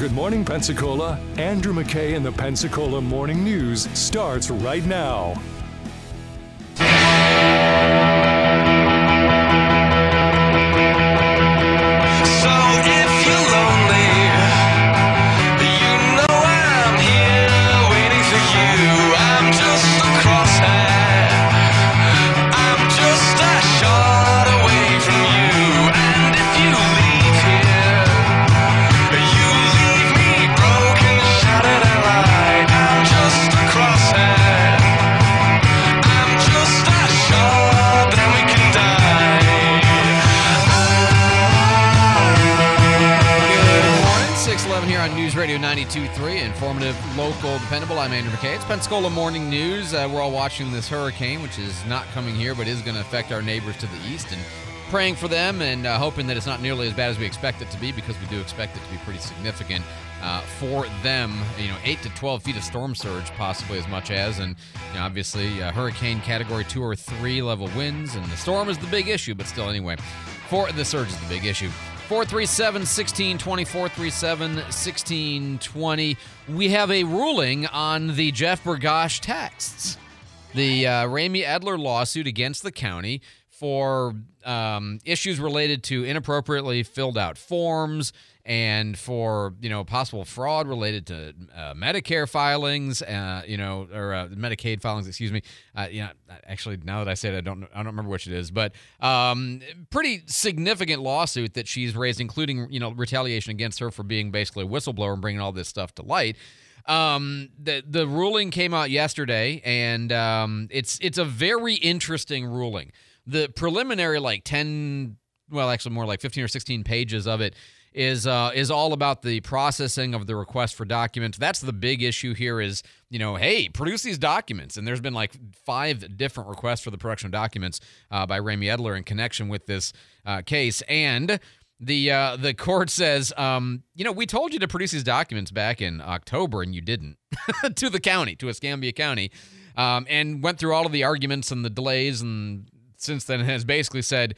Good Morning Pensacola. Andrew McKay and the Pensacola Morning News starts right now. News Radio 92.3, informative, local, dependable. I'm Andrew McKay. It's Pensacola Morning News. We're all watching this hurricane, which is not coming here, but is going to affect our neighbors to the east, and praying for them and hoping that it's not nearly as bad as we expect it to be, because we do expect it to be pretty significant for them. 8 to 12 feet of storm surge, possibly as much as, and obviously hurricane category 2 or 3 level winds, and the storm is the big issue, but still anyway, for the surge is the big issue. 437-1620, 437-1620. We have a ruling on the Jeff Bergosh texts. The Ramey Edler lawsuit against the county for issues related to inappropriately filled out forms and for, possible fraud related to Medicare filings, or Medicaid filings, excuse me. Actually, now that I say it, I don't remember which it is, but pretty significant lawsuit that she's raised, including, retaliation against her for being basically a whistleblower and bringing all this stuff to light. The ruling came out yesterday, and it's a very interesting ruling. The preliminary, 10, well, actually more like 15 or 16 pages of it is all about the processing of the request for documents. That's the big issue here is, hey, produce these documents. And there's been 5 different requests for the production of documents by Ramey Edler in connection with this case. And the court says, we told you to produce these documents back in October, and you didn't, to the county, to Escambia County, and went through all of the arguments and the delays, and since then has basically said,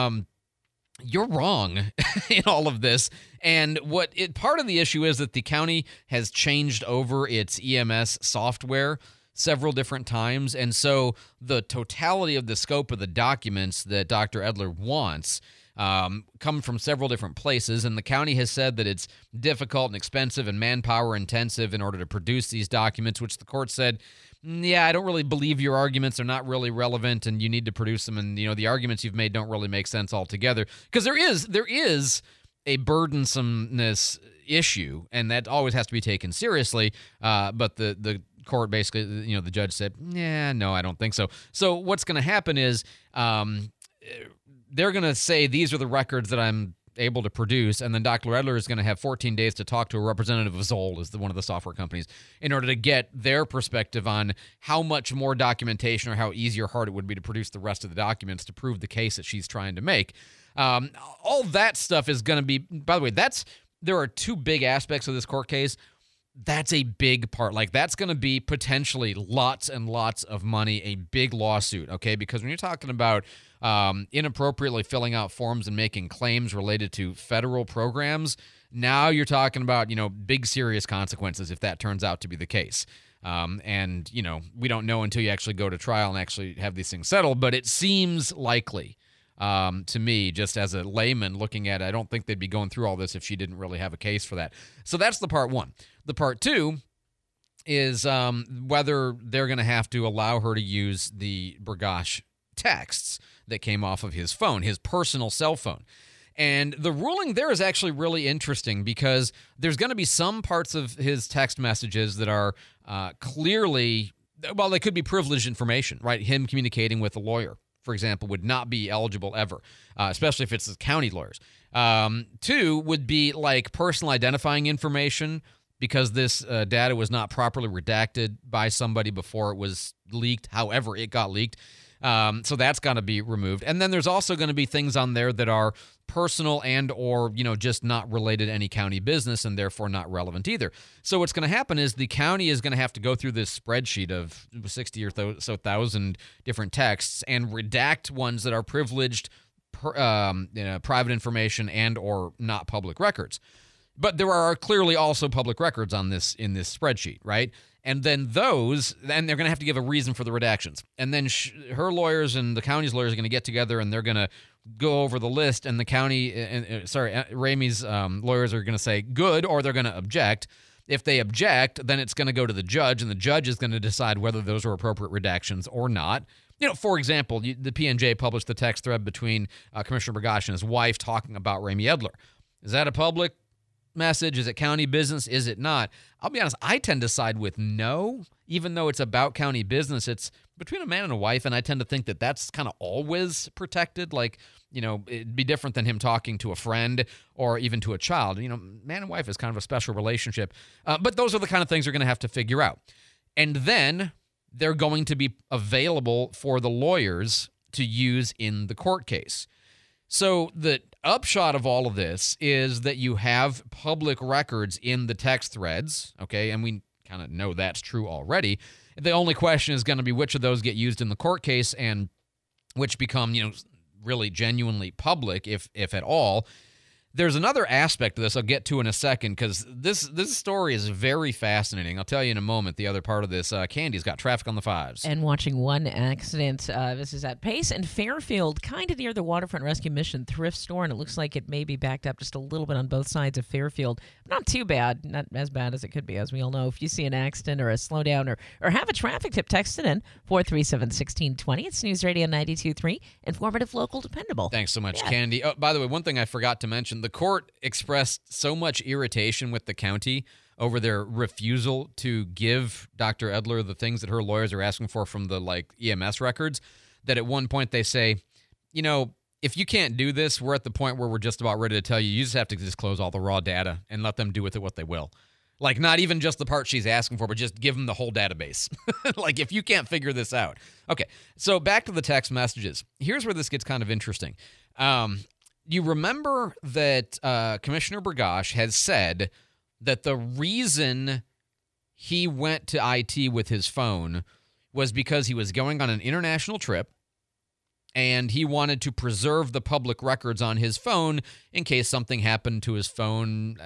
you're wrong in all of this. And part of the issue is that the county has changed over its EMS software several different times. And so the totality of the scope of the documents that Dr. Edler wants come from several different places. And the county has said that it's difficult and expensive and manpower intensive in order to produce these documents, which the court said, I don't really believe your arguments are not really relevant, and you need to produce them. And, the arguments you've made don't really make sense altogether. Because there is a burdensomeness issue, and that always has to be taken seriously. But the court basically, the judge said, no, I don't think so. So what's going to happen is they're going to say, these are the records that I'm able to produce, and then Dr. Edler is going to have 14 days to talk to a representative of Zoll, is one of the software companies, in order to get their perspective on how much more documentation or how easy or hard it would be to produce the rest of the documents to prove the case that she's trying to make. All that stuff is going to be, by the way, there are 2 big aspects of this court case. That's a big part. That's going to be potentially lots and lots of money, a big lawsuit, okay? Because when you're talking about inappropriately filling out forms and making claims related to federal programs, now you're talking about, big serious consequences if that turns out to be the case. And, we don't know until you actually go to trial and actually have these things settled, but it seems likely to me, just as a layman looking at it. I don't think they'd be going through all this if she didn't really have a case for that. So that's the part 1. The part 2 is whether they're going to have to allow her to use the Bergosh texts that came off of his phone, his personal cell phone. And the ruling there is actually really interesting because there's going to be some parts of his text messages that are clearly, well, they could be privileged information, right? Him communicating with a lawyer, for example, would not be eligible ever, especially if it's the county lawyers. 2 would be personal identifying information, because this data was not properly redacted by somebody before it was leaked, however it got leaked. So that's got to be removed. And then there's also going to be things on there that are personal and or, just not related to any county business and therefore not relevant either. So what's going to happen is the county is going to have to go through this spreadsheet of 60 or so thousand different texts and redact ones that are privileged, private information and or not public records. But there are clearly also public records on this in this spreadsheet, right? And then then they're going to have to give a reason for the redactions. And then her lawyers and the county's lawyers are going to get together and they're going to go over the list. And the county, Ramey's lawyers are going to say good, or they're going to object. If they object, then it's going to go to the judge, and the judge is going to decide whether those are appropriate redactions or not. For example, the P&J published the text thread between Commissioner Burgash and his wife talking about Ramey Edler. Is that a public message? Is it county business? Is it not? I'll be honest, I tend to side with no, even though it's about county business. It's between a man and a wife, and I tend to think that that's kind of always protected. Like, it'd be different than him talking to a friend or even to a child. Man and wife is kind of a special relationship. But those are the kind of things you're going to have to figure out. And then they're going to be available for the lawyers to use in the court case. So the upshot of all of this is that you have public records in the text threads, okay, and we kind of know that's true already. The only question is going to be which of those get used in the court case and which become, really genuinely public, if at all. There's another aspect of this I'll get to in a second, because this story is very fascinating. I'll tell you in a moment the other part of this. Candy's got traffic on the fives. And watching one accident. This is at Pace and Fairfield, kind of near the Waterfront Rescue Mission thrift store, and it looks like it may be backed up just a little bit on both sides of Fairfield. Not too bad. Not as bad as it could be, as we all know. If you see an accident or a slowdown or have a traffic tip, text it in, 437-1620. It's News Radio 92.3, informative, local, dependable. Thanks so much, Candy. Oh, by the way, one thing I forgot to mention, the court expressed so much irritation with the county over their refusal to give Dr. Edler the things that her lawyers are asking for from the EMS records, that at one point they say, if you can't do this, we're at the point where we're just about ready to tell you just have to disclose all the raw data and let them do with it what they will. Not even just the part she's asking for, but just give them the whole database. If you can't figure this out. Okay, so back to the text messages. Here's where this gets kind of interesting. You remember that Commissioner Burgash has said that the reason he went to IT with his phone was because he was going on an international trip and he wanted to preserve the public records on his phone in case something happened to his phone.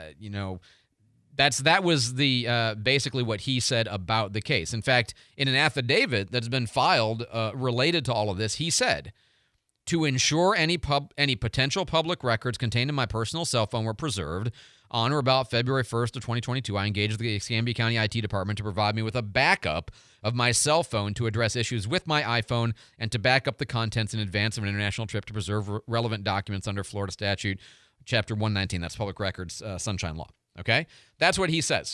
That was the basically what he said about the case. In fact, in an affidavit that's been filed related to all of this, he said, to ensure any potential public records contained in my personal cell phone were preserved, on or about February 1st of 2022, I engaged the Escambia County IT Department to provide me with a backup of my cell phone to address issues with my iPhone and to back up the contents in advance of an international trip to preserve relevant documents under Florida Statute, Chapter 119. That's Public Records Sunshine Law. Okay? That's what he says.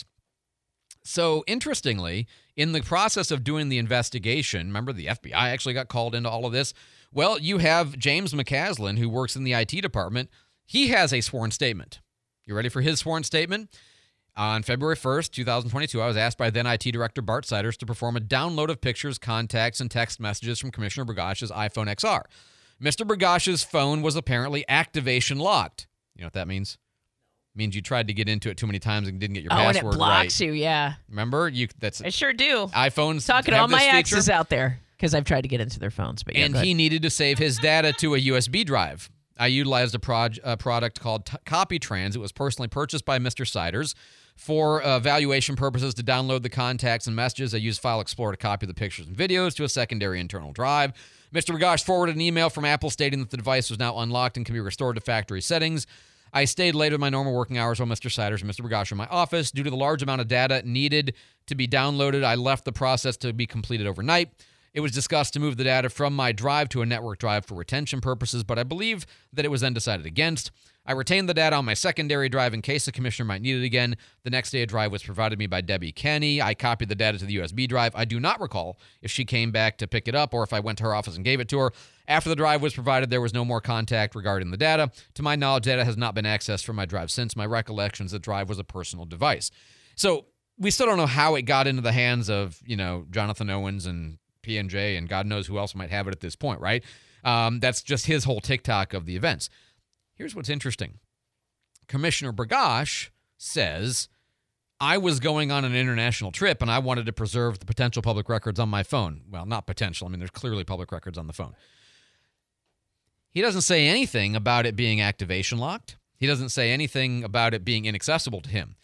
So, interestingly, in the process of doing the investigation, remember the FBI actually got called into all of this? Well, you have James McCaslin, who works in the IT department. He has a sworn statement. You ready for his sworn statement? On February 1st, 2022, I was asked by then IT Director Bart Siders to perform a download of pictures, contacts, and text messages from Commissioner Burgash's iPhone XR. Mr. Burgash's phone was apparently activation locked. You know what that means? Means you tried to get into it too many times and didn't get your password right. Oh, and it blocks you, yeah. Remember? I sure do. iPhones talking to all my exes out there because I've tried to get into their phones. But and he needed to save his data to a USB drive. I utilized a product called CopyTrans. It was personally purchased by Mr. Siders. For evaluation purposes, to download the contacts and messages, I used File Explorer to copy the pictures and videos to a secondary internal drive. Mr. Burgash forwarded an email from Apple stating that the device was now unlocked and can be restored to factory settings. I stayed later in my normal working hours while Mr. Siders and Mr. Burgash were in my office. Due to the large amount of data needed to be downloaded, I left the process to be completed overnight. It was discussed to move the data from my drive to a network drive for retention purposes, but I believe that it was then decided against. I retained the data on my secondary drive in case the commissioner might need it again. The next day, a drive was provided me by Debbie Kenny. I copied the data to the USB drive. I do not recall if she came back to pick it up or if I went to her office and gave it to her. After the drive was provided, there was no more contact regarding the data. To my knowledge, data has not been accessed from my drive since. My recollection is the drive was a personal device. So we still don't know how it got into the hands of, Jonathan Owens and P&J and God knows who else might have it at this point, right? That's just his whole TikTok of the events. Here's what's interesting. Commissioner Burgash says, I was going on an international trip and I wanted to preserve the potential public records on my phone. Well, not potential. I mean, there's clearly public records on the phone. He doesn't say anything about it being activation locked. He doesn't say anything about it being inaccessible to him.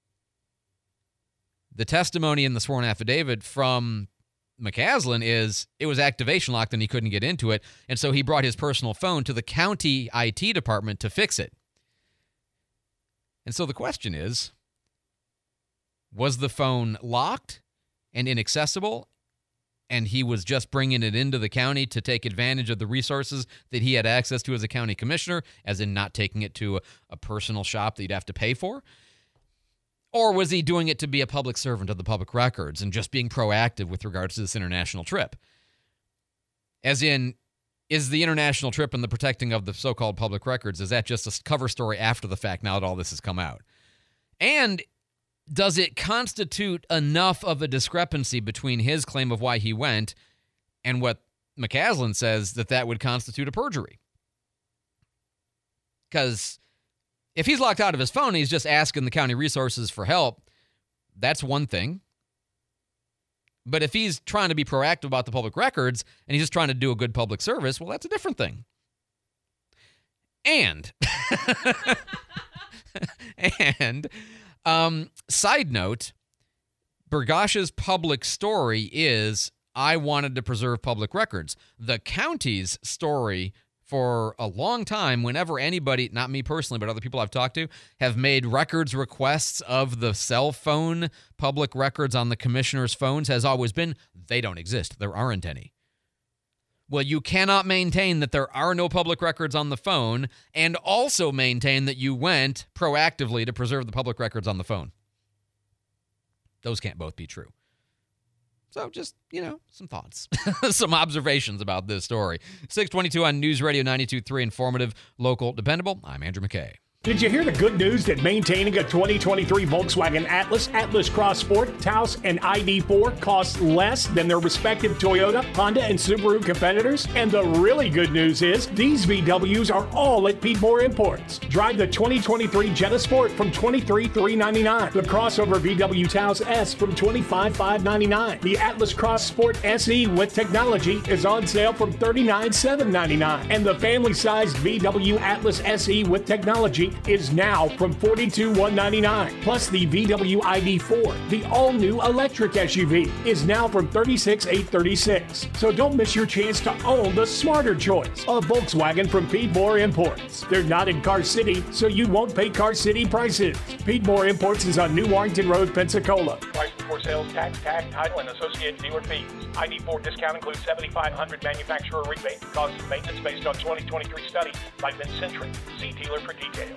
The testimony in the sworn affidavit from McCaslin is it was activation locked and he couldn't get into it, and so he brought his personal phone to the county IT department to fix it. And so the question is, was the phone locked and inaccessible, and he was just bringing it into the county to take advantage of the resources that he had access to as a county commissioner, as in not taking it to a personal shop that you'd have to pay for? Or was he doing it to be a public servant of the public records and just being proactive with regards to this international trip? As in, is the international trip and the protecting of the so-called public records, is that just a cover story after the fact now that all this has come out? And does it constitute enough of a discrepancy between his claim of why he went and what McCaslin says that would constitute a perjury? Because if he's locked out of his phone and he's just asking the county resources for help, that's one thing. But if he's trying to be proactive about the public records and he's just trying to do a good public service, well, that's a different thing. And side note, Burgash's public story is, I wanted to preserve public records. The county's story for a long time, whenever anybody, not me personally, but other people I've talked to, have made records requests of the cell phone public records on the commissioner's phones, has always been, they don't exist. There aren't any. Well, you cannot maintain that there are no public records on the phone and also maintain that you went proactively to preserve the public records on the phone. Those can't both be true. So just, some thoughts, some observations about this story. 622 on News Radio 92.3, informative, local, dependable. I'm Andrew McKay. Did you hear the good news that maintaining a 2023 Volkswagen Atlas, Atlas Cross Sport, Taos, and ID4 costs less than their respective Toyota, Honda, and Subaru competitors? And the really good news is these VWs are all at Piedmore Imports. Drive the 2023 Jetta Sport from $23,399, the crossover VW Taos S from $25,599. The Atlas Cross Sport SE with technology is on sale from $39,799, and the family-sized VW Atlas SE with technology is now from $42,199. Plus the VW ID4, the all-new electric SUV, is now from $36,836. So don't miss your chance to own the smarter choice, a Volkswagen from Piedmore Imports. They're not in Car City, so you won't pay Car City prices. Piedmore Imports is on New Warrington Road, Pensacola. Price before sales, tax, title, and associated dealer fees. ID4 discount includes $7,500 manufacturer rebate. Cost of maintenance based on 2023 study by Mid-Century. See dealer for details.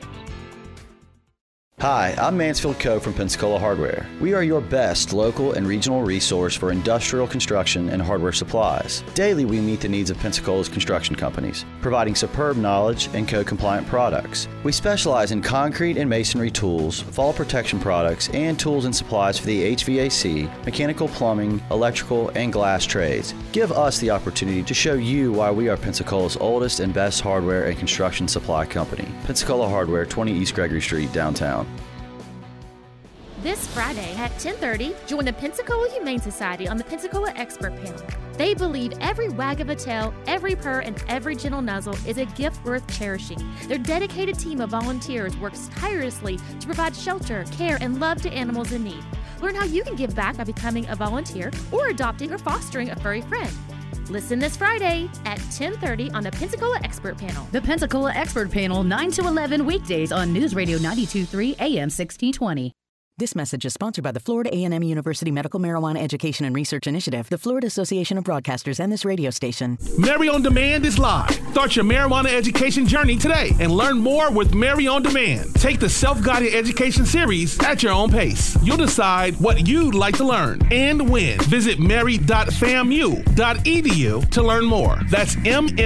Hi, I'm Mansfield Coe from Pensacola Hardware. We are your best local and regional resource for industrial construction and hardware supplies. Daily, we meet the needs of Pensacola's construction companies, providing superb knowledge and code-compliant products. We specialize in concrete and masonry tools, fall protection products, and tools and supplies for the HVAC, mechanical plumbing, electrical, and glass trades. Give us the opportunity to show you why we are Pensacola's oldest and best hardware and construction supply company. Pensacola Hardware, 20 East Gregory Street, downtown. This Friday at 10:30, join the Pensacola Humane Society on the Pensacola Expert Panel. They believe every wag of a tail, every purr, and every gentle nuzzle is a gift worth cherishing. Their dedicated team of volunteers works tirelessly to provide shelter, care, and love to animals in need. Learn how you can give back by becoming a volunteer or adopting or fostering a furry friend. Listen this Friday at 10:30 on the Pensacola Expert Panel. The Pensacola Expert Panel, 9 to 11 weekdays on News Radio 92.3 AM 1620. This message is sponsored by the Florida A&M University Medical Marijuana Education and Research Initiative, the Florida Association of Broadcasters, and this radio station. Mary on Demand is live. Start your marijuana education journey today and learn more with Mary on Demand. Take the self-guided education series at your own pace. You'll decide what you'd like to learn and when. Visit mary.famu.edu to learn more. That's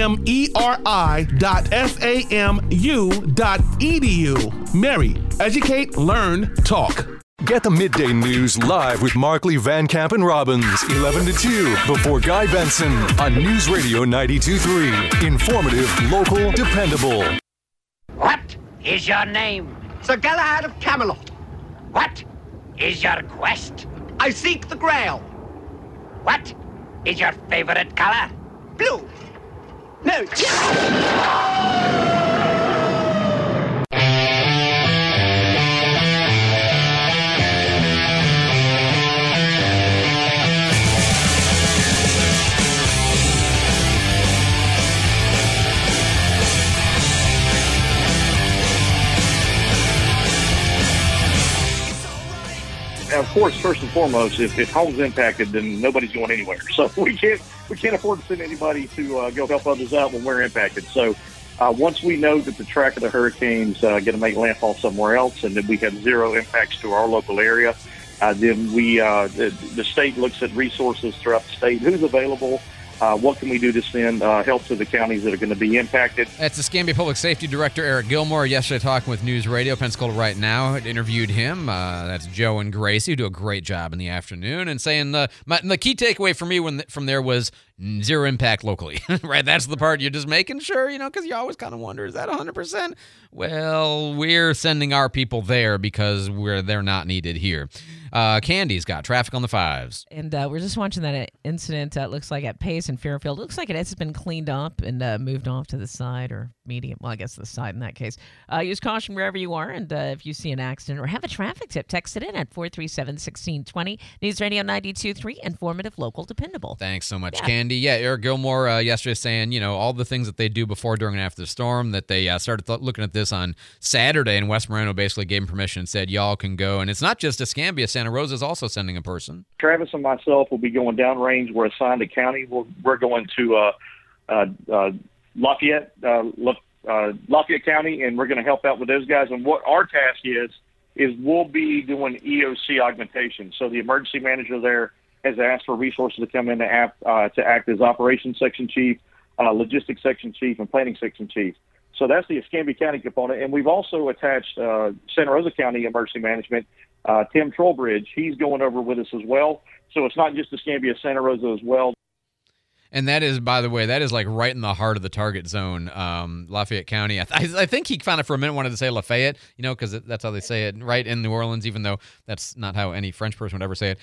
mmeri.famu.edu. Mary, educate, learn, talk. Get the midday news live with Markley, Van Camp, and Robbins, 11 to 2, before Guy Benson on News Radio 92.3. Informative, local, dependable. What is your name? Sir Galahad of Camelot. What is your quest? I seek the Grail. What is your favorite color? Blue. No. of course, first and foremost, if home's impacted, then nobody's going anywhere. So we can't afford to send anybody to go help others out when we're impacted. So once we know that the track of the hurricane's going to make landfall somewhere else, and that we have zero impacts to our local area, then the state looks at resources throughout the state. Who's available? What can we do to send help to the counties that are going to be impacted? That's the Escambia Public Safety Director, Eric Gilmore, yesterday talking with News Radio Pensacola Right Now. I interviewed him. That's Joe and Gracie, who do a great job in the afternoon, and saying the key takeaway for me from there was zero impact locally, right? That's the part you're just making sure, because you always kind of wonder, is that 100%? Well, we're sending our people there because they're not needed here. Candy's got traffic on the 5s. And we're just watching that incident, it looks like at Pace and Fairfield. It looks like it has been cleaned up and moved off to the side or medium. Well, I guess the side in that case. Use caution wherever you are. And if you see an accident or have a traffic tip, text it in at 437-1620. News Radio 92.3, informative, local, dependable. Thanks so much, Candy. Yeah, Eric Gilmore yesterday saying, all the things that they do before, during, and after the storm, that they started looking at this on Saturday, and West Moreno basically gave them permission and said, y'all can go. And it's not just Escambia. Santa Rosa is also sending a person. Travis and myself will be going downrange. We're assigned a county. We're going to Lafayette County, and we're going to help out with those guys. And what our task is we'll be doing EOC augmentation. So the emergency manager there has asked for resources to come in to act as operations section chief, logistics section chief, and planning section chief. So that's the Escambia County component. And we've also attached Santa Rosa County Emergency Management, Tim Trollbridge. He's going over with us as well. So it's not just Escambia, Santa Rosa as well. And that is, by the way, like right in the heart of the target zone, Lafayette County. I think he kind of for a minute wanted to say Lafayette, because that's how they say it, right in New Orleans, even though that's not how any French person would ever say it.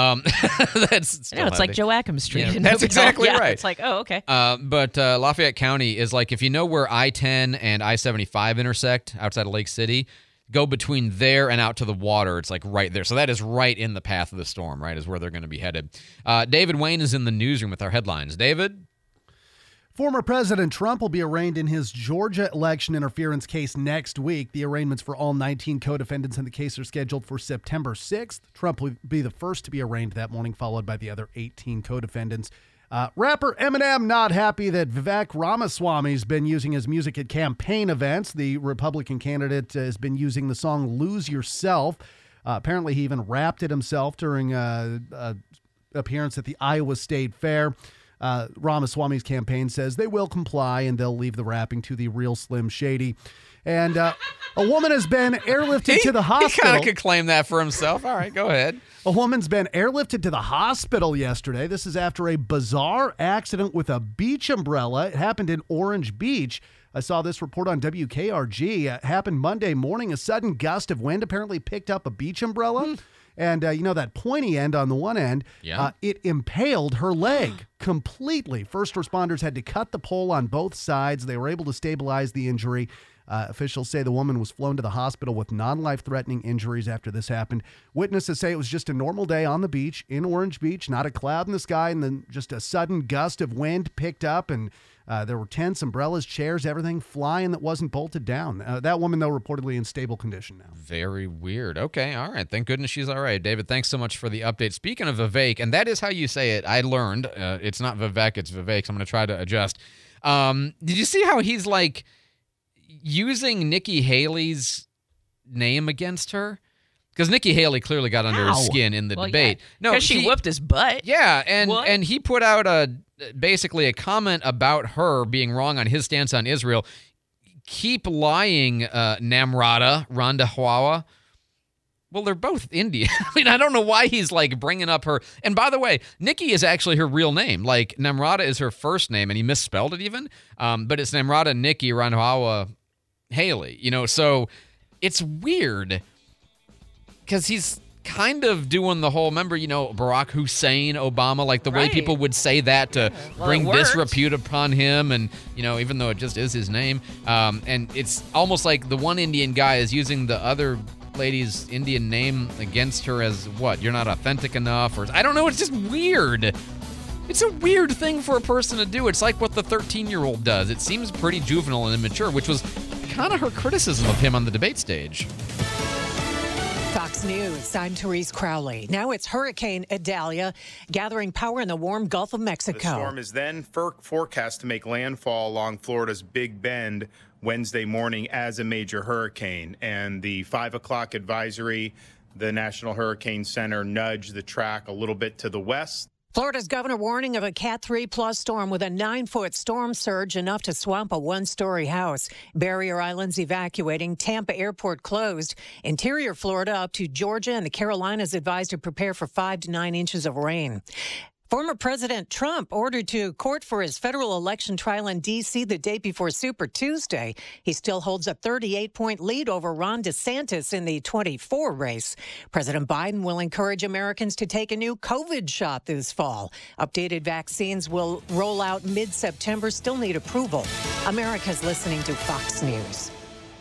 It's like Joachim Street. Yeah, that's exactly right. It's like, oh, okay. But Lafayette County is like, if you know where I-10 and I-75 intersect outside of Lake City, go between there and out to the water. It's like right there. So that is right in the path of the storm, right, is where they're going to be headed. David Wayne is in the newsroom with our headlines. David? Former President Trump will be arraigned in his Georgia election interference case next week. The arraignments for all 19 co-defendants in the case are scheduled for September 6th. Trump will be the first to be arraigned that morning, followed by the other 18 co-defendants. Rapper Eminem not happy that Vivek Ramaswamy's been using his music at campaign events. The Republican candidate has been using the song Lose Yourself. Apparently, he even rapped it himself during an appearance at the Iowa State Fair. Ramaswamy's campaign says they will comply and they'll leave the rapping to the real Slim Shady. And a woman has been airlifted to the hospital. He kind of could claim that for himself. All right, go ahead. A woman's been airlifted to the hospital yesterday. This is after a bizarre accident with a beach umbrella. It happened in Orange Beach. I saw this report on WKRG. It happened Monday morning. A sudden gust of wind apparently picked up a beach umbrella. And, that pointy end on the one end, it impaled her leg completely. First responders had to cut the pole on both sides. They were able to stabilize the injury. Officials say the woman was flown to the hospital with non-life-threatening injuries after this happened. Witnesses say it was just a normal day on the beach in Orange Beach, not a cloud in the sky, and then just a sudden gust of wind picked up, and there were tents, umbrellas, chairs, everything flying that wasn't bolted down. That woman, though, reportedly in stable condition now. Very weird. Okay, all right. Thank goodness she's all right. David, thanks so much for the update. Speaking of Vivek, and that is how you say it, I learned. It's not Vivek, it's Vivek, so I'm going to try to adjust. Did you see how he's like using Nikki Haley's name against her? Because Nikki Haley clearly got under his skin in the debate. Yeah. No, because she whooped his butt. Yeah, and he put out basically a comment about her being wrong on his stance on Israel. Keep lying, Namrata Randhawa. Well, they're both Indian. I mean, I don't know why he's like bringing up her. And by the way, Nikki is actually her real name. Like Namrata is her first name, and he misspelled it even. But it's Namrata Nikki Randhawa Haley. So it's weird because he's kind of doing the whole, remember, Barack Hussein Obama, like the way people would say that to bring disrepute upon him, and, even though it just is his name. And it's almost like the one Indian guy is using the other lady's Indian name against her as what? You're not authentic enough, or I don't know. It's just weird. It's a weird thing for a person to do. It's like what the 13-year-old does. It seems pretty juvenile and immature, which was kind of her criticism of him on the debate stage. Fox Fox News, I'm Therese Crowley. Now it's Hurricane Idalia gathering power in the warm Gulf of Mexico. The storm is then forecast to make landfall along Florida's Big Bend Wednesday morning as a major hurricane. And the 5 o'clock advisory, the National Hurricane Center nudged the track a little bit to the west. Florida's governor warning of a Cat 3 plus storm with a 9-foot storm surge enough to swamp a 1-story house. Barrier Islands evacuating. Tampa Airport closed. Interior Florida up to Georgia and the Carolinas advised to prepare for 5 to 9 inches of rain. Former President Trump ordered to court for his federal election trial in D.C. the day before Super Tuesday. He still holds a 38-point lead over Ron DeSantis in the 24 race. President Biden will encourage Americans to take a new COVID shot this fall. Updated vaccines will roll out mid-September, still need approval. America's listening to Fox News.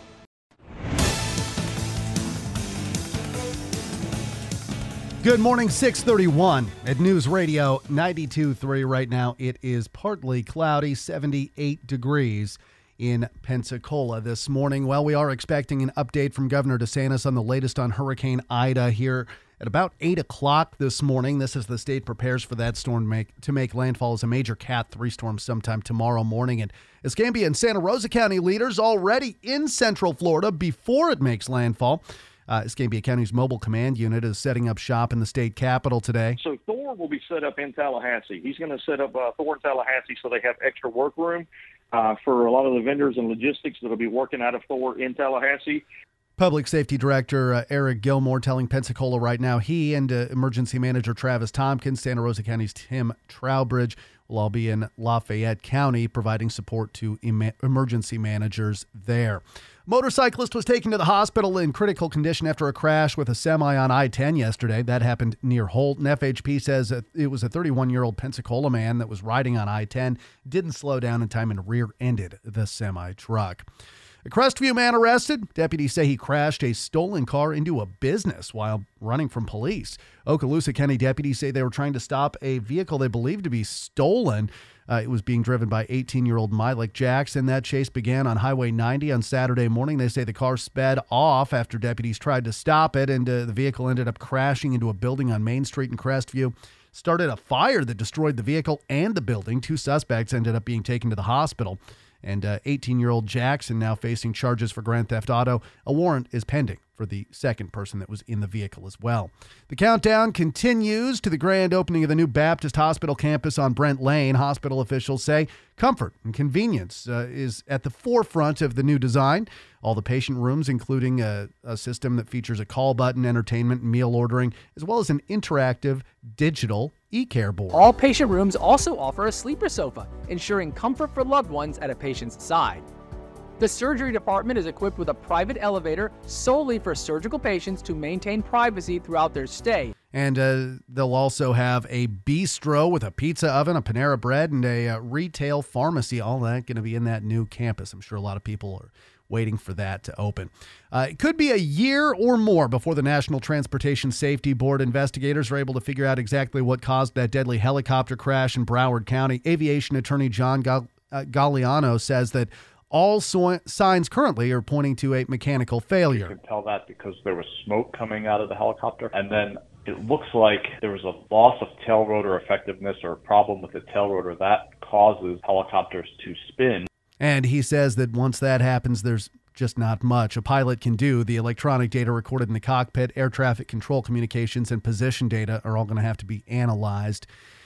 Good morning, 6:31 at News Radio 92.3. Right now it is partly cloudy, 78 degrees in Pensacola this morning. Well, we are expecting an update from Governor DeSantis on the latest on Hurricane Ida here at about 8 o'clock this morning. This as the state prepares for that storm to make landfall as a major Cat 3 storm sometime tomorrow morning. And Escambia and Santa Rosa County leaders already in Central Florida before it makes landfall. Escambia County's Mobile Command Unit is setting up shop in the state capitol today. So Thor will be set up in Tallahassee. He's going to set up Thor in Tallahassee so they have extra work room for a lot of the vendors and logistics that will be working out of Thor in Tallahassee. Public Safety Director Eric Gilmore telling Pensacola right now he and Emergency Manager Travis Tompkins, Santa Rosa County's Tim Trowbridge, will all be in Lafayette County providing support to emergency managers there. Motorcyclist was taken to the hospital in critical condition after a crash with a semi on I-10 yesterday. That happened near Holton. FHP says it was a 31-year-old Pensacola man that was riding on I-10, didn't slow down in time and rear-ended the semi-truck. A Crestview man arrested. Deputies say he crashed a stolen car into a business while running from police. Okaloosa County deputies say they were trying to stop a vehicle they believed to be stolen. It was being driven by 18-year-old Mylek Jackson. That chase began on Highway 90 on Saturday morning. They say the car sped off after deputies tried to stop it, and the vehicle ended up crashing into a building on Main Street in Crestview. Started a fire that destroyed the vehicle and the building. 2 suspects ended up being taken to the hospital. And 18-year-old Jackson now facing charges for grand theft auto. A warrant is pending for the second person that was in the vehicle as well. The countdown continues to the grand opening of the new Baptist Hospital campus on Brent Lane. Hospital officials say comfort and convenience is at the forefront of the new design. All the patient rooms, including a system that features a call button, entertainment, and meal ordering, as well as an interactive digital e-care board. All patient rooms also offer a sleeper sofa, ensuring comfort for loved ones at a patient's side. The surgery department is equipped with a private elevator solely for surgical patients to maintain privacy throughout their stay. And they'll also have a bistro with a pizza oven, a Panera Bread, and a retail pharmacy. All that going to be in that new campus. I'm sure a lot of people are waiting for that to open. It could be a year or more before the National Transportation Safety Board investigators are able to figure out exactly what caused that deadly helicopter crash in Broward County. Aviation attorney John Galliano says that all signs currently are pointing to a mechanical failure. You can tell that because there was smoke coming out of the helicopter, and then it looks like there was a loss of tail rotor effectiveness or a problem with the tail rotor that causes helicopters to spin. And he says that once that happens, there's just not much a pilot can do. The electronic data recorded in the cockpit, air traffic control communications, and position data are all going to have to be analyzed.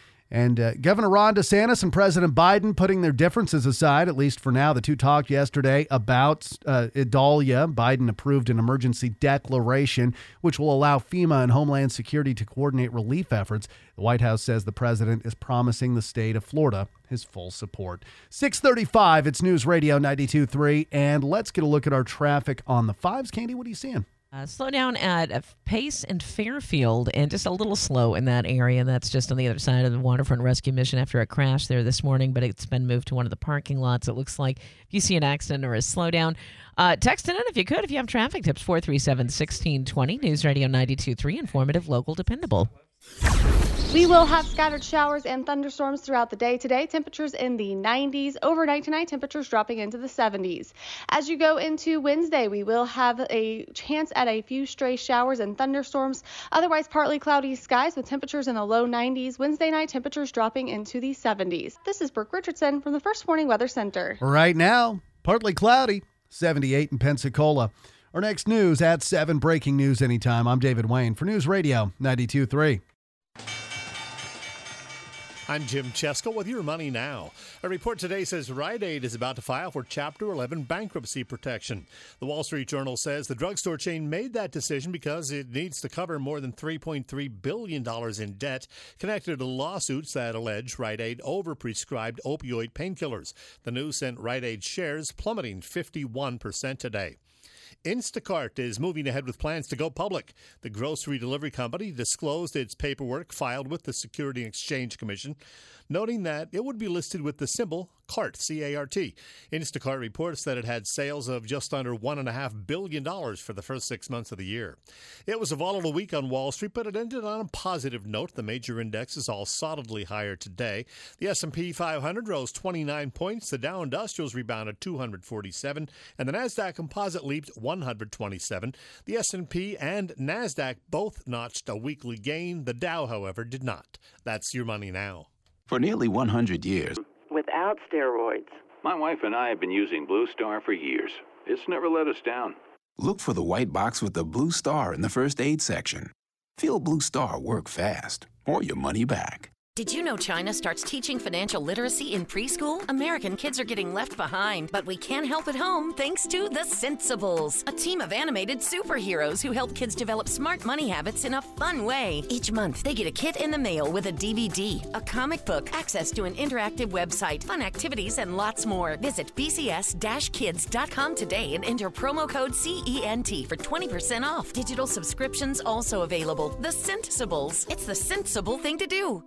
And Governor Ron DeSantis and President Biden putting their differences aside, at least for now. The two talked yesterday about Idalia. Biden approved an emergency declaration, which will allow FEMA and Homeland Security to coordinate relief efforts. The White House says the president is promising the state of Florida his full support. 6:35, it's News Radio 92.3, and let's get a look at our traffic on the 5s. Candy, what are you seeing? Slow down at Pace and Fairfield, and just a little slow in that area. That's just on the other side of the Waterfront Rescue Mission after a crash there this morning, but it's been moved to one of the parking lots. It looks like if you see an accident or a slowdown, text it in if you could. If you have traffic tips, 437-1620, News Radio 92.3, informative, local, dependable. We will have scattered showers and thunderstorms throughout the day today. Temperatures in the 90s. Overnight tonight, temperatures dropping into the 70s. As you go into Wednesday, we will have a chance at a few stray showers and thunderstorms. Otherwise, partly cloudy skies with temperatures in the low 90s. Wednesday night, temperatures dropping into the 70s. This is Brooke Richardson from the First Warning Weather Center. Right now, partly cloudy, 78 in Pensacola. Our next news at 7, breaking news anytime. I'm David Wayne for News Radio 92.3. I'm Jim Chesko with your Money Now. A report today says Rite Aid is about to file for Chapter 11 bankruptcy protection. The Wall Street Journal says the drugstore chain made that decision because it needs to cover more than $3.3 billion in debt connected to lawsuits that allege Rite Aid overprescribed opioid painkillers. The news sent Rite Aid shares plummeting 51% today. Instacart is moving ahead with plans to go public. The grocery delivery company disclosed its paperwork filed with the Securities and Exchange Commission, noting that it would be listed with the symbol CART, C-A-R-T. Instacart reports that it had sales of just under $1.5 billion for the first 6 months of the year. It was a volatile week on Wall Street, but it ended on a positive note. The major indexes all solidly higher today. The S&P 500 rose 29 points. The Dow Industrials rebounded 247, and the NASDAQ Composite leaped 127. The S&P and NASDAQ both notched a weekly gain. The Dow, however, did not. That's your Money Now. For nearly 100 years. Without steroids. My wife and I have been using Blue Star for years. It's never let us down. Look for the white box with the Blue Star in the first aid section. Feel Blue Star work fast, or your money back. Did you know China starts teaching financial literacy in preschool? American kids are getting left behind, but we can help at home thanks to The Sensibles, a team of animated superheroes who help kids develop smart money habits in a fun way. Each month, they get a kit in the mail with a DVD, a comic book, access to an interactive website, fun activities, and lots more. Visit bcs-kids.com today and enter promo code CENT for 20% off. Digital subscriptions also available. The Sensibles. It's the sensible thing to do.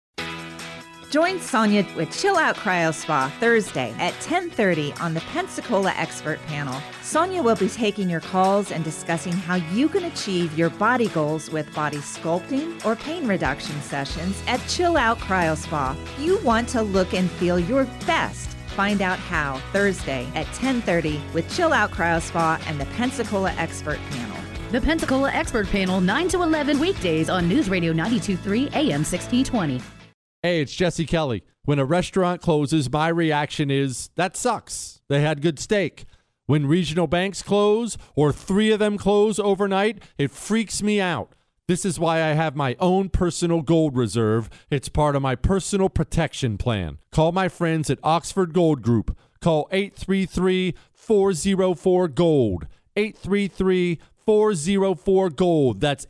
Join Sonia with Chill Out Cryo Spa Thursday at 10:30 on the Pensacola Expert Panel. Sonia will be taking your calls and discussing how you can achieve your body goals with body sculpting or pain reduction sessions at Chill Out Cryo Spa. You want to look and feel your best. Find out how Thursday at 10:30 with Chill Out Cryo Spa and the Pensacola Expert Panel. The Pensacola Expert Panel, 9 to 11 weekdays on News Radio 92.3 AM 1620. Hey, it's Jesse Kelly. When a restaurant closes, my reaction is, that sucks. They had good steak. When regional banks close, or 3 of them close overnight, it freaks me out. This is why I have my own personal gold reserve. It's part of my personal protection plan. Call my friends at Oxford Gold Group. Call 833-404-GOLD. 833-404-GOLD. That's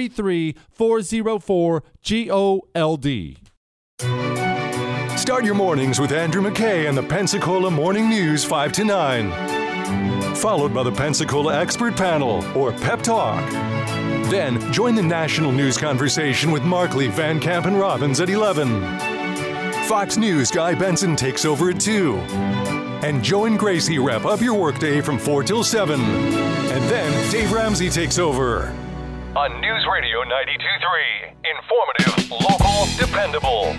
833-404-GOLD. Start your mornings with Andrew McKay and the Pensacola Morning News 5 to 9. Followed by the Pensacola Expert Panel, or Pep Talk. Then join the national news conversation with Markley, Van Camp, and Robbins at 11. Fox News' Guy Benson takes over at 2. And Joe and Gracie wrap up your workday from 4 till 7. And then Dave Ramsey takes over. On News Radio 92.3. Informative, local, dependable.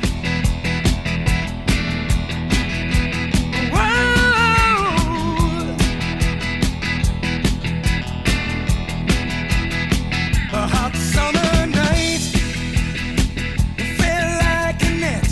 A hot summer night, it felt like a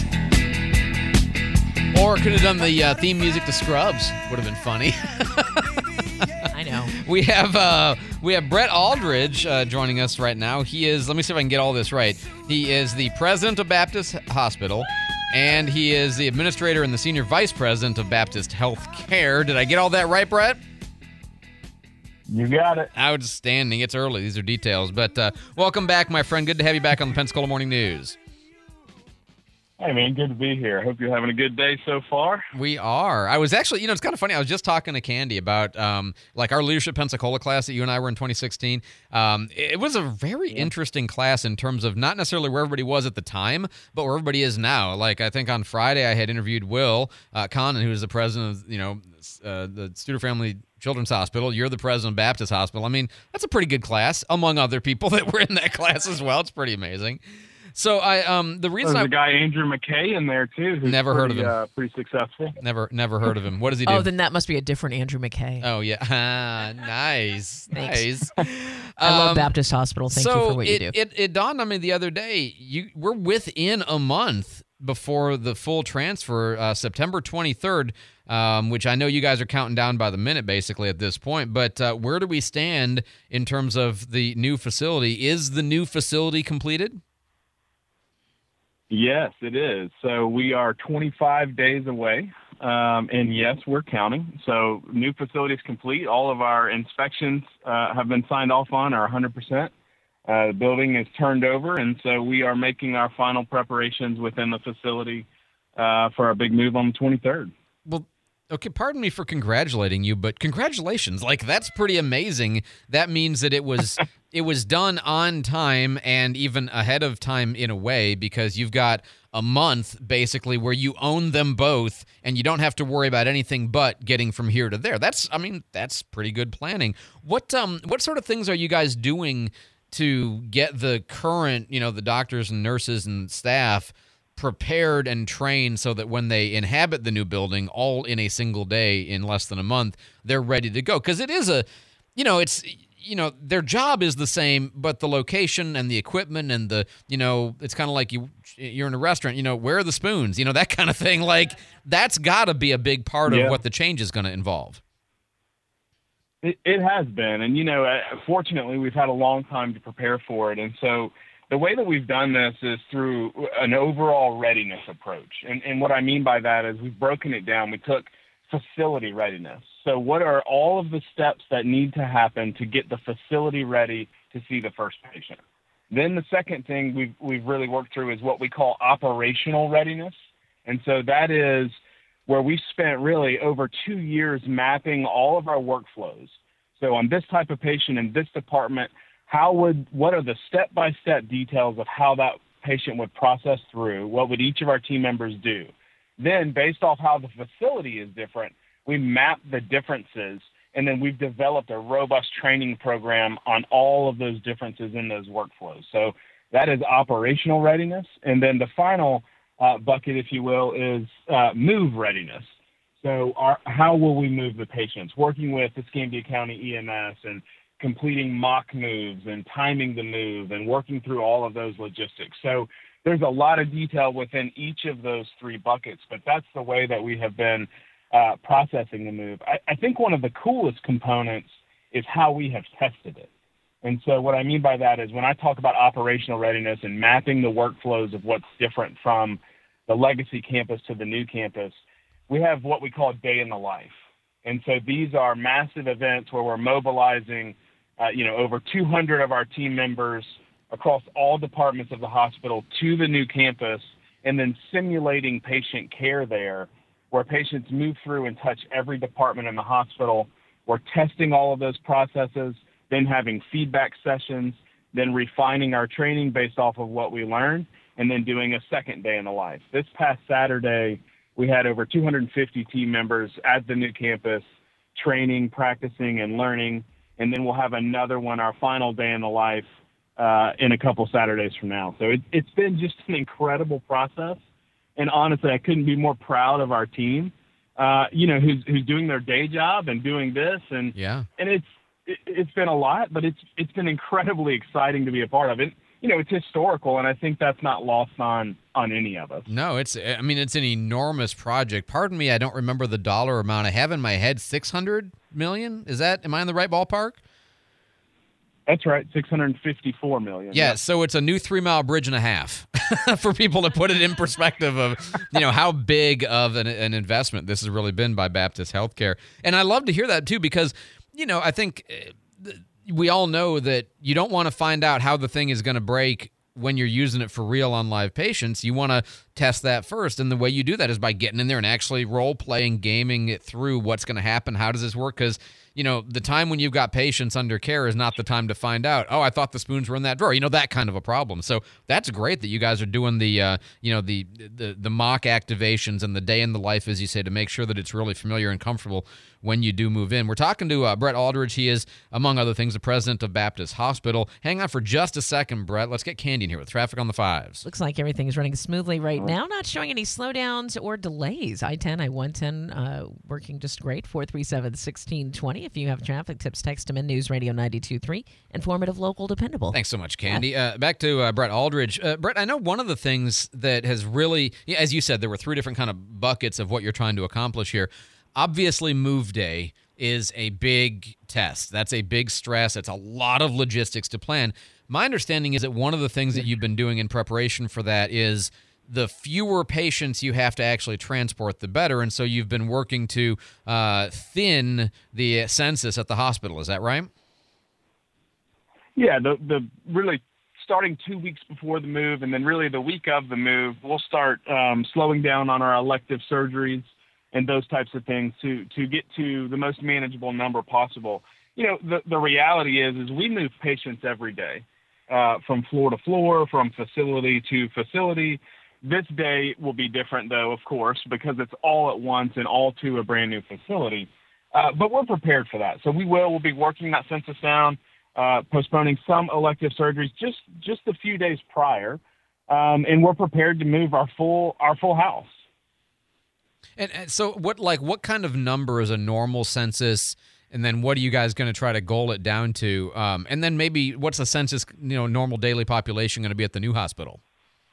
net. Or could have done the theme music to Scrubs. Would have been funny. I know. We have Brett Aldridge joining us right now. He is, let me see if I can get all this right. He is the president of Baptist Hospital, and he is the administrator and the senior vice president of Baptist Health Care. Did I get all that right, Brett? You got it. Outstanding. It's early. These are details. But welcome back, my friend. Good to have you back on the Pensacola Morning News. Hey, man, good to be here. Hope you're having a good day so far. We are. I was actually, it's kind of funny. I was just talking to Candy about like our Leadership Pensacola class that you and I were in 2016. It was a very interesting class in terms of not necessarily where everybody was at the time, but where everybody is now. Like, I think on Friday I had interviewed Will Connon, who is the president of, the Studer Family Children's Hospital. You're the president of Baptist Hospital. I mean, that's a pretty good class, among other people that were in that class as well. It's pretty amazing. So the reason There's a guy Andrew McKay in there too. Who's Never heard of him. Pretty successful. Never heard of him. What does he do? Oh, then that must be a different Andrew McKay. Oh yeah, nice, Thanks. nice. I love Baptist Hospital. Thank you for what you do. It dawned on me the other day. We're within a month before the full transfer, September 23rd, which I know you guys are counting down by the minute, basically at this point. But where do we stand in terms of the new facility? Is the new facility completed? Yes, it is. So we are 25 days away, and yes, we're counting. So new facility is complete. All of our inspections have been signed off on, are 100%. The building is turned over, and so we are making our final preparations within the facility for our big move on the 23rd. Well, okay, pardon me for congratulating you, but congratulations. Like, that's pretty amazing. That means that it was done on time and even ahead of time in a way, because you've got a month basically where you own them both and you don't have to worry about anything but getting from here to there. That's pretty good planning. What sort of things are you guys doing to get the current, the doctors and nurses and staff prepared and trained so that when they inhabit the new building all in a single day in less than a month, they're ready to go? Because it is their job is the same, but the location and the equipment and it's kind of like you're in a restaurant, where are the spoons? That kind of thing. Like, that's got to be a big part of what the change is going to involve. It has been. And, fortunately, we've had a long time to prepare for it. And so the way that we've done this is through an overall readiness approach. And what I mean by that is we've broken it down. We took facility readiness. So what are all of the steps that need to happen to get the facility ready to see the first patient? Then the second thing we've really worked through is what we call operational readiness. And so that is where we spent really over 2 years mapping all of our workflows. So on this type of patient in this department, what are the step-by-step details of how that patient would process through? What would each of our team members do? Then, based off how the facility is different, we map the differences, and then we've developed a robust training program on all of those differences in those workflows. So that is operational readiness. And then the final bucket, if you will, is move readiness. So how will we move the patients? Working with the Escambia County EMS and completing mock moves and timing the move and working through all of those logistics. So there's a lot of detail within each of those three buckets, but that's the way that we have been processing the move. I think one of the coolest components is how we have tested it. And so what I mean by that is when I talk about operational readiness and mapping the workflows of what's different from the legacy campus to the new campus, we have what we call day in the life. And so these are massive events where we're mobilizing, over 200 of our team members across all departments of the hospital to the new campus, and then simulating patient care there, where patients move through and touch every department in the hospital. We're testing all of those processes, then having feedback sessions, then refining our training based off of what we learned, and then doing a second day in the life. This past Saturday, we had over 250 team members at the new campus training, practicing, and learning, and then we'll have another one, our final day in the life, in a couple Saturdays from now. So it's been just an incredible process. And honestly, I couldn't be more proud of our team, who's doing their day job and doing this. And it's been a lot, but it's been incredibly exciting to be a part of it. It's historical, and I think that's not lost on any of us. No, it's an enormous project. Pardon me, I don't remember the dollar amount. I have in my head $600 million. Am I in the right ballpark? That's right, $654 million. Yeah, so it's a new 3-mile bridge and a half for people to put it in perspective of, how big of an investment this has really been by Baptist Healthcare. And I love to hear that, too, because, I think we all know that you don't want to find out how the thing is going to break when you're using it for real on live patients. You want to test that first, and the way you do that is by getting in there and actually role-playing, gaming it through what's going to happen, how does this work, because the time when you've got patients under care is not the time to find out, oh, I thought the spoons were in that drawer. That kind of a problem. So that's great that you guys are doing the mock activations and the day in the life, as you say, to make sure that it's really familiar and comfortable when you do move in. We're talking to Brett Aldridge. He is, among other things, the president of Baptist Hospital. Hang on for just a second, Brett. Let's get Candy in here with traffic on the 5s. Looks like everything is running smoothly right now. Not showing any slowdowns or delays. I-10, I-110 working just great. 437-1620. If you have traffic tips, text them in. News Radio 92.3. Informative, local, dependable. Thanks so much, Candy. Back to Brett Aldridge. Brett, I know one of the things that has really, as you said, there were 3 different kind of buckets of what you're trying to accomplish here. Obviously, move day is a big test. That's a big stress. It's a lot of logistics to plan. My understanding is that one of the things that you've been doing in preparation for that is the fewer patients you have to actually transport, the better. And so you've been working to thin the census at the hospital. Is that right? Yeah, the really starting 2 weeks before the move, and then really the week of the move, we'll start slowing down on our elective surgeries and those types of things to get to the most manageable number possible. The reality is we move patients every day from floor to floor, from facility to facility. This day will be different, though, of course, because it's all at once and all to a brand new facility. But we're prepared for that. So we'll be working that census down, postponing some elective surgeries just a few days prior, and we're prepared to move our full house. And so what kind of number is a normal census, and then what are you guys going to try to goal it down to? And then maybe what's the census, normal daily population going to be at the new hospital?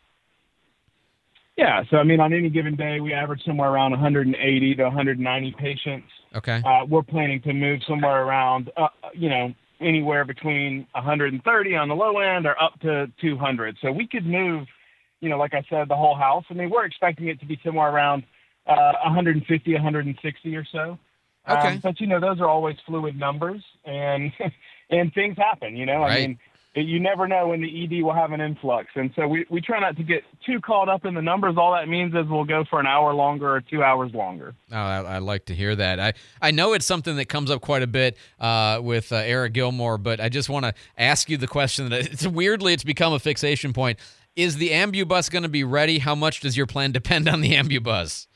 Yeah, so on any given day, we average somewhere around 180 to 190 patients. Okay. We're planning to move somewhere around, anywhere between 130 on the low end or up to 200. So we could move, like I said, the whole house. We're expecting it to be somewhere around 150, 160 or so. Okay. But those are always fluid numbers, and things happen. Right. You never know when the ED will have an influx, and so we try not to get too caught up in the numbers. All that means is we'll go for an hour longer or 2 hours longer. Oh, I like to hear that. I know it's something that comes up quite a bit with Eric Gilmore, but I just want to ask you the question that it's become a fixation point. Is the ambubus going to be ready? How much does your plan depend on the ambubus?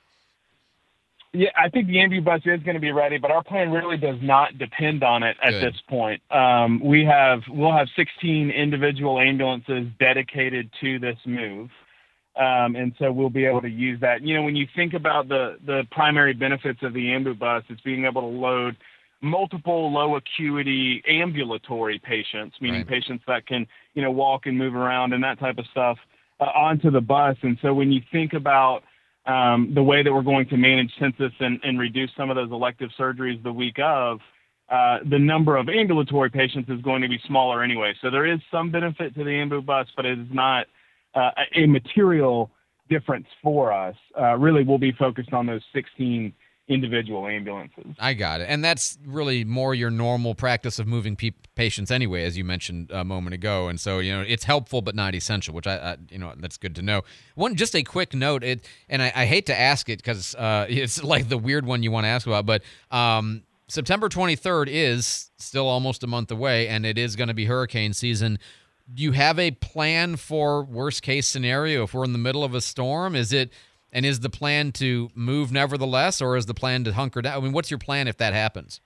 Yeah, I think the ambubus is going to be ready, but our plan really does not depend on it at this point. We'll have 16 individual ambulances dedicated to this move, and so we'll be able to use that. When you think about the primary benefits of the ambubus, it's being able to load multiple low acuity ambulatory patients, meaning patients that can walk and move around and that type of stuff, onto the bus. And so when you think about the way that we're going to manage census and reduce some of those elective surgeries the week of, the number of ambulatory patients is going to be smaller anyway. So there is some benefit to the ambubus, but it is not a material difference for us. Really, we'll be focused on those 16 individual ambulances. I got it. And that's really more your normal practice of moving patients anyway, as you mentioned a moment ago. And so, it's helpful but not essential, which I that's good to know. Just a quick note, and I hate to ask it because it's like the weird one you want to ask about, but September 23rd is still almost a month away, and it is going to be hurricane season. Do you have a plan for worst case scenario if we're in the middle of a storm? Is the plan to move nevertheless, or is the plan to hunker down? What's your plan if that happens?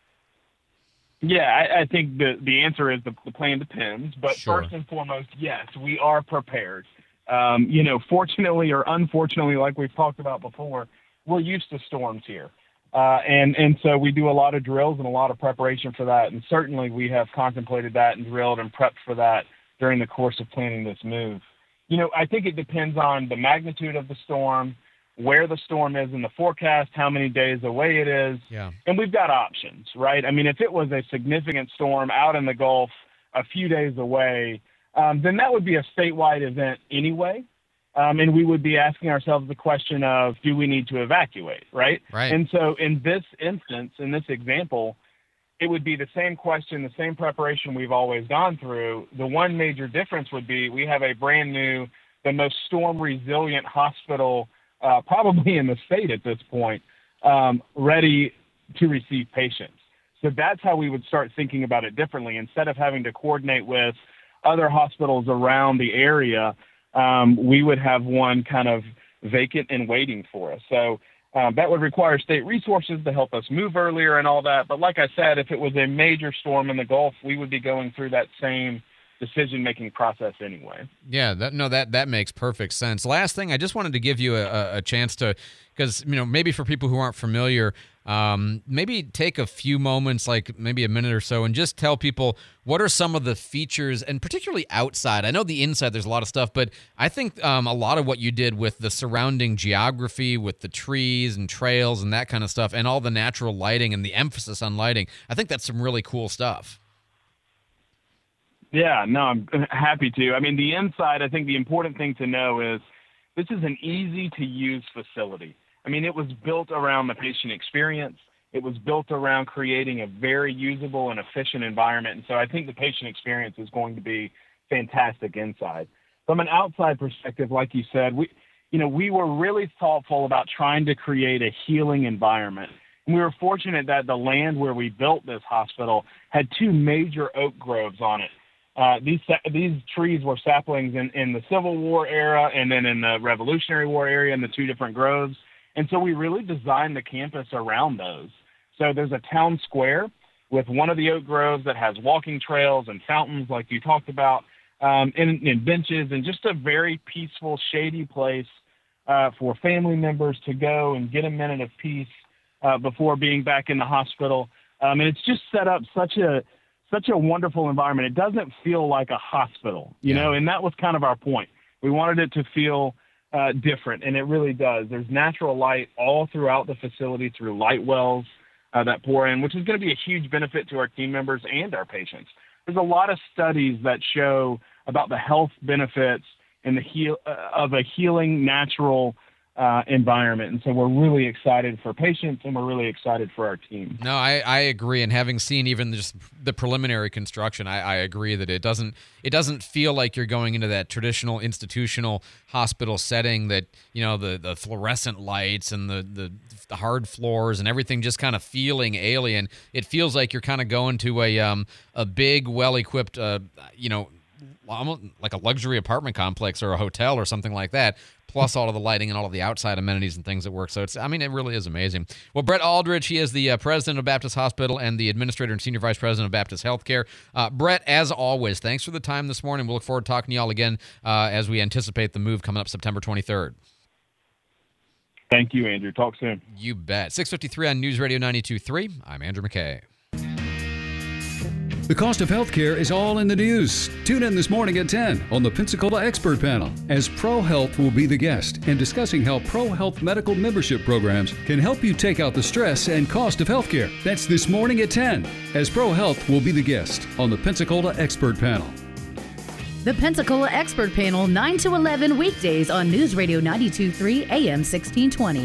Yeah, I think the answer is the plan depends. But First and foremost, yes, we are prepared. Fortunately or unfortunately, like we've talked about before, we're used to storms here. And so we do a lot of drills and a lot of preparation for that. And certainly we have contemplated that and drilled and prepped for that during the course of planning this move. I think it depends on the magnitude of the storm, where the storm is in the forecast, how many days away it is. Yeah. And we've got options, right? If it was a significant storm out in the Gulf a few days away, then that would be a statewide event anyway. And we would be asking ourselves the question of, do we need to evacuate, right? Right. And so in this instance, in this example, it would be the same question, the same preparation we've always gone through. The one major difference would be we have a brand new, the most storm resilient hospital probably in the state at this point, ready to receive patients. So that's how we would start thinking about it differently. Instead of having to coordinate with other hospitals around the area, we would have one kind of vacant and waiting for us. So that would require state resources to help us move earlier and all that. But like I said, if it was a major storm in the Gulf, we would be going through that same decision-making process anyway. Yeah, that makes perfect sense. Last thing, I just wanted to give you a chance to, because maybe for people who aren't familiar, maybe take a few moments, like maybe a minute or so, and just tell people what are some of the features, and particularly outside. I know the inside there's a lot of stuff, but I think a lot of what you did with the surrounding geography, with the trees and trails and that kind of stuff, and all the natural lighting and the emphasis on lighting, I think that's some really cool stuff. Yeah, no, I'm happy to. I mean, the inside, I think the important thing to know is this is an easy-to-use facility. I mean, it was built around the patient experience. It was built around creating a very usable and efficient environment. And so I think the patient experience is going to be fantastic inside. From an outside perspective, like you said, we were really thoughtful about trying to create a healing environment. And we were fortunate that the land where we built this hospital had two major oak groves on it. These trees were saplings in the Civil War era and then in the Revolutionary War area in the two different groves. And so we really designed the campus around those. So there's a town square with one of the oak groves that has walking trails and fountains like you talked about, and benches, and just a very peaceful, shady place for family members to go and get a minute of peace before being back in the hospital. And it's just set up such a wonderful environment. It doesn't feel like a hospital, you know, and that was kind of our point. We wanted it to feel different, and it really does. There's natural light all throughout the facility through light wells that pour in, which is going to be a huge benefit to our team members and our patients. There's a lot of studies that show about the health benefits and of a healing natural environment. And so we're really excited for patients, and we're really excited for our team. No, I agree. And having seen even just the preliminary construction, I agree that it doesn't feel like you're going into that traditional institutional hospital setting that, the fluorescent lights and the hard floors and everything just kind of feeling alien. It feels like you're kind of going to a big, well-equipped, almost like a luxury apartment complex or a hotel or something like that, plus all of the lighting and all of the outside amenities and things that work. So it really is amazing. Well, Brett Aldridge, he is the president of Baptist Hospital and the administrator and senior vice president of Baptist Healthcare. Brett, as always, thanks for the time this morning. We'll look forward to talking to y'all again as we anticipate the move coming up September 23rd. Thank you, Andrew. Talk soon. You bet. 6:53 on News Radio 92.3. I'm Andrew McKay. The cost of healthcare is all in the news. Tune in this morning at 10 on the Pensacola Expert Panel, as ProHealth will be the guest and discussing how ProHealth medical membership programs can help you take out the stress and cost of healthcare. That's this morning at 10, as ProHealth will be the guest on the Pensacola Expert Panel. The Pensacola Expert Panel, 9 to 11 weekdays on News Radio 92.3 AM 1620.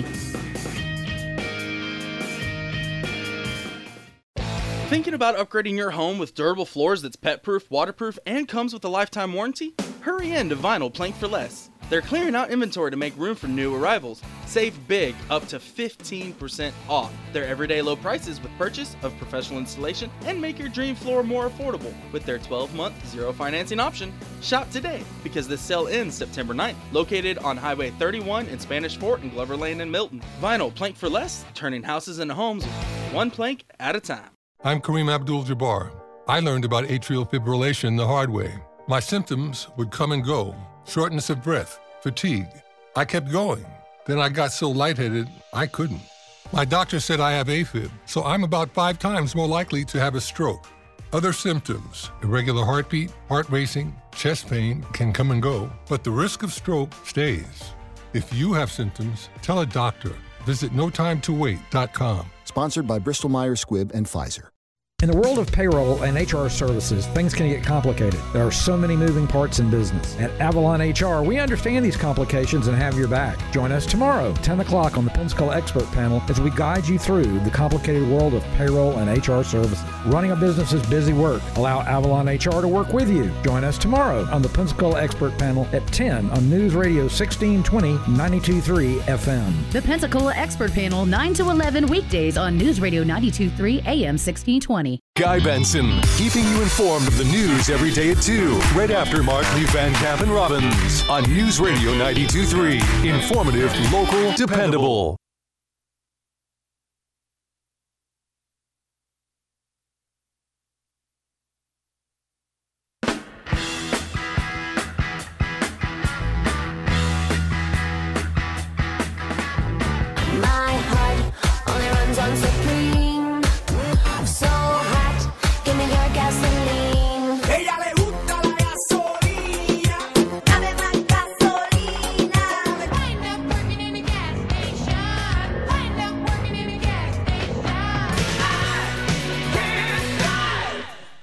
Thinking about upgrading your home with durable floors that's pet-proof, waterproof, and comes with a lifetime warranty? Hurry in to Vinyl Plank for Less. They're clearing out inventory to make room for new arrivals. Save big, up to 15% off their everyday low prices with purchase of professional installation, and make your dream floor more affordable with their 12-month zero financing option. Shop today, because this sale ends September 9th. Located on Highway 31 in Spanish Fort and Glover Lane in Milton. Vinyl Plank for Less, turning houses into homes one plank at a time. I'm Kareem Abdul-Jabbar. I learned about atrial fibrillation the hard way. My symptoms would come and go. Shortness of breath, fatigue. I kept going. Then I got so lightheaded, I couldn't. My doctor said I have AFib, so I'm about 5 times more likely to have a stroke. Other symptoms, irregular heartbeat, heart racing, chest pain can come and go, but the risk of stroke stays. If you have symptoms, tell a doctor. Visit notimetowait.com. Sponsored by Bristol Myers Squibb and Pfizer. In the world of payroll and HR services, things can get complicated. There are so many moving parts in business. At Avalon HR, we understand these complications and have your back. Join us tomorrow, 10 o'clock on the Pensacola Expert Panel as we guide you through the complicated world of payroll and HR services. Running a business is busy work. Allow Avalon HR to work with you. Join us tomorrow on the Pensacola Expert Panel at 10 on News Radio 1620 92.3 FM. The Pensacola Expert Panel, 9 to 11 weekdays on News Radio 92.3 AM 1620. Guy Benson, keeping you informed of the news every day at 2, right after Markley, Van Camp, and Robbins on News Radio 92.3. Informative, local, dependable. My heart only runs on Supreme. So hot, give me your gasoline. Ella le gusta la gasolina. Dame más gasolina. Wind up working in a gas station. Wind up working in a gas station. I can't drive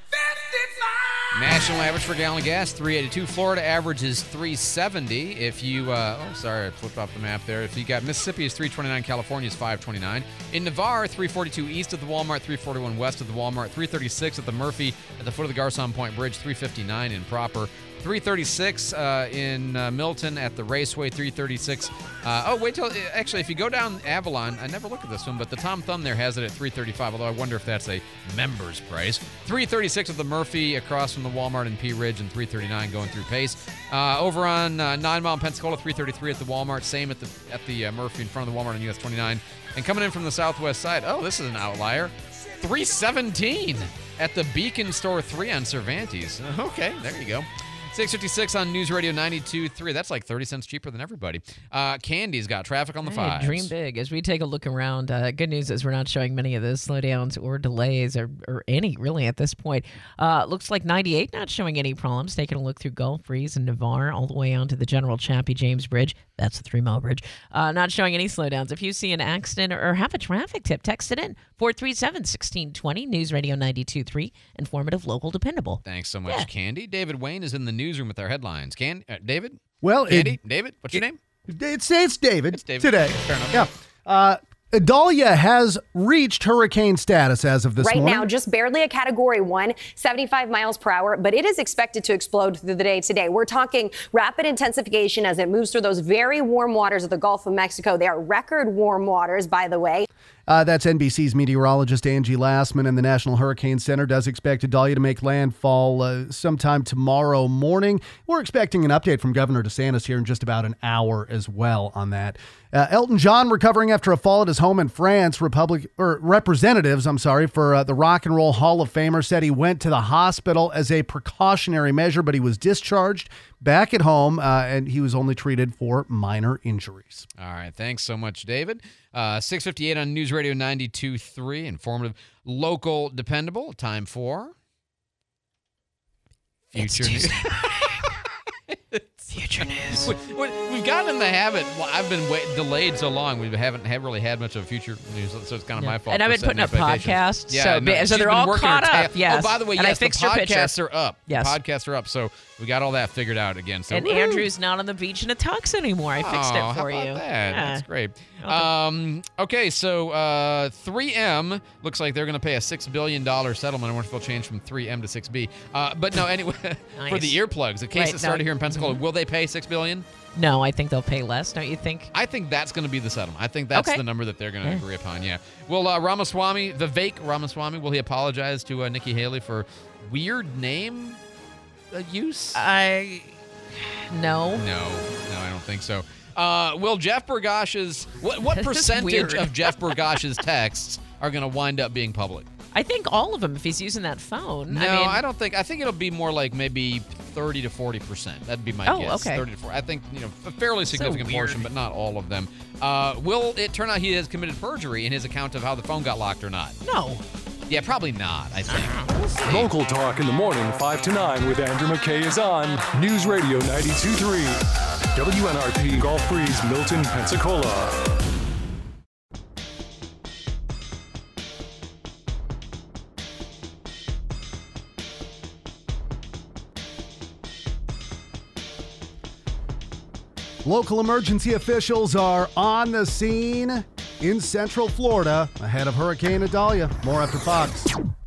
55. National average for a gallon of gas, 382. Florida average is 370. If you, sorry, I flipped off the map there. If you got Mississippi is 329, California is 529. In Navarre, 342 east of the Walmart, 341 west of the Walmart, 336 at the Murphy at the foot of the Garcon Point Bridge, 359 in Proper, 336 in Milton at the Raceway, 336. Actually, if you go down Avalon, I never look at this one, but the Tom Thumb there has it at 335, although I wonder if that's a member's price. 336 at the Murphy across from the Walmart in Pea Ridge, and 339 going through Pace. Over on 9 Mile in Pensacola, 333 at the Walmart, same at the Murphy in front of the Walmart on US 29. And coming in from the southwest side, this is an outlier, 317 at the Beacon Store 3 on Cervantes. Okay, there you go. 656 on News Radio 92.3. That's like 30 cents cheaper than everybody. Candy's got traffic on the fives. Dream big. As we take a look around, good news is we're not showing many of those slowdowns or delays or any really at this point. Looks like 98 not showing any problems. Taking a look through Gulf Breeze and Navarre all the way onto the General Chappie James Bridge. That's the 3 Mile Bridge. Not showing any slowdowns. If you see an accident or have a traffic tip, text it in. 437-1620. News Radio 92.3. Informative, local, dependable. Thanks so much, Candy. David Wayne is in the newsroom with our headlines. David? Well, Candy? David? What's your name? It's David. It's David. Today. Fair enough. Yeah. Idalia has reached hurricane status as of this morning. Right now, just barely a Category 1, 75 miles per hour, but it is expected to explode through the day today. We're talking rapid intensification as it moves through those very warm waters of the Gulf of Mexico. They are record warm waters, by the way. That's NBC's meteorologist Angie Lassman, and the National Hurricane Center does expect Idalia to make landfall sometime tomorrow morning. We're expecting an update from Governor DeSantis here in just about an hour as well on that. Elton John recovering after a fall at his home in France. Representatives for the Rock and Roll Hall of Famer said he went to the hospital as a precautionary measure, but he was discharged back at home, and he was only treated for minor injuries. All right. Thanks so much, David. 6:58 on News Radio 92.3. Informative, local, dependable. Time for Future News. Future News. We've gotten in the habit. Well, I've been delayed so long. We haven't really had much of future news, so it's kind of my fault. And I've been putting up podcasts, so they're all caught up. Yes. Oh, by the way, and yes, I fixed the your podcasts picture. are up. Yes. The podcasts are up, so we got all that figured out again. So and Andrew's not on the beach in a tux anymore. I fixed it for how you. about that? Yeah. That's great. Okay, so 3M looks like they're going to pay a $6 billion settlement. I wonder if they'll change from 3M to 6B. But no, anyway, for the earplugs, the case that started here in Pensacola, will they pay $6 billion? No, I think they'll pay less, don't you think? I think that's going to be the settlement. I think that's the number that they're going to agree upon, yeah. Will Ramaswamy, Vivek Ramaswamy, will he apologize to Nikki Haley for weird name use? No. No, I don't think so. Will Jeff Bergosh's... What percentage of Jeff Bergosh's texts are going to wind up being public? I think all of them, if he's using that phone. No, I don't think. I think it'll be more like maybe 30 to 40%. That'd be my guess. Okay. 30 to 40. I think, a fairly significant portion, but not all of them. Will it turn out he has committed perjury in his account of how the phone got locked or not? No. Yeah, probably not, I think. Local Talk in the morning, 5 to 9 with Andrew McKay is on News Radio 92.3. WNRP Gulf Breeze, Milton, Pensacola. Local emergency officials are on the scene in Central Florida ahead of Hurricane Idalia. More after Fox.